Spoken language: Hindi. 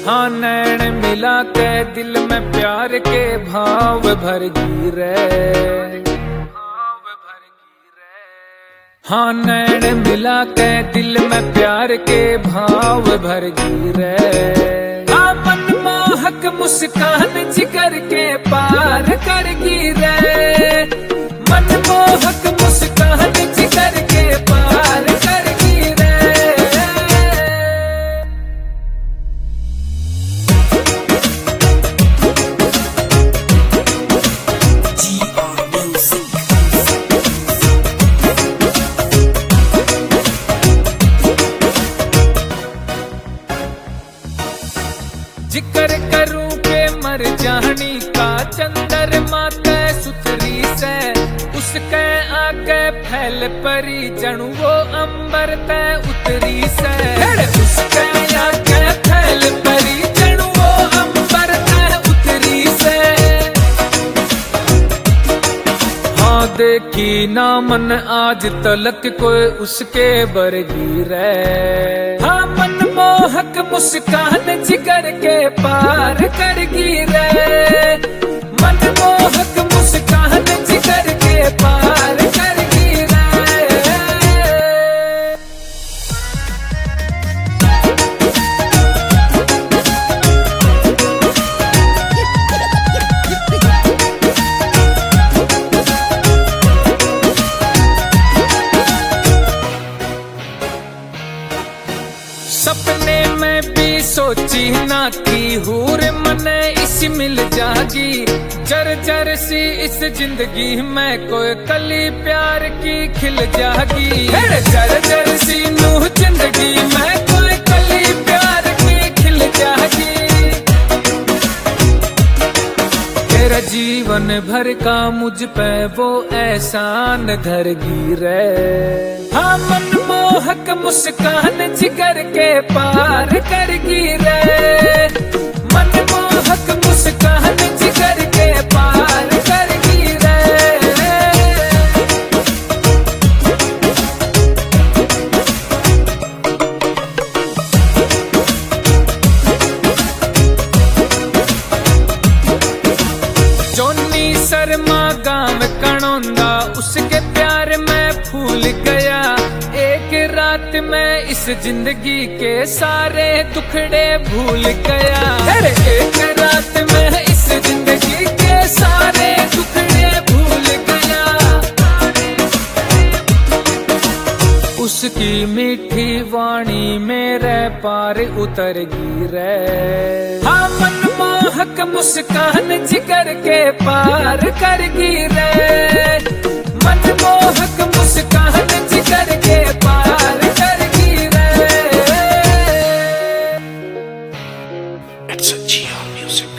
हाँ नैन मिला के दिल में प्यार के भाव भर गिरे। हाँ नैन मिला के दिल में प्यार के भाव भर गिरे। हाँ मनमोहक मुस्कान जिगर के पार कर गिरे। मनमोहक मुस्कान जिगर के पार कर गिरे। जिक्र करूं के मर जानी का चंद्रमा ते सुथरी से। उसके आगे फैल परी जणु वो अंबर ते उतरी से। उसके आगे फैल परी जणु वो अंबर ते उतरी से। हाँ देखी ना मन आज तलक कोई उसके बरगी रे। हाँ मनमोहक मुस्कान जिगर के पार कर गिरे। मनमोहक मुस्कान जिगर के पार कर गिरे। सपने में भी सोची ना की हूर मने इसी मिल जागी। जर जर सी इस जिंदगी में कोई कली प्यार की खिल जागी। जर जर सी नूह जिंदगी में कोई कली प्यार की खिल जागी। तेरा जीवन भर का मुझ पे वो एहसान धर गिरे। हाँ मनमोहक मुस्कान जिगर के पार कर गिरे। मनमोहक मुस्कान जिगर के पार कर गिरे। जोनी शर्मा गाँव कणौंदा उसके प्यार में फूल गया। एक रात में इस जिंदगी के सारे दुखड़े भूल गया। एक रात में इस जिंदगी के सारे दुखड़े भूल गया। उसकी मीठी वाणी मेरे पार उतर गिरे। हाँ मनमोहक मुस्कान जिगर के पार कर गिरे। मनमोहक मुस्कान जिगर के पार कर गिरे। It's a Geo Music.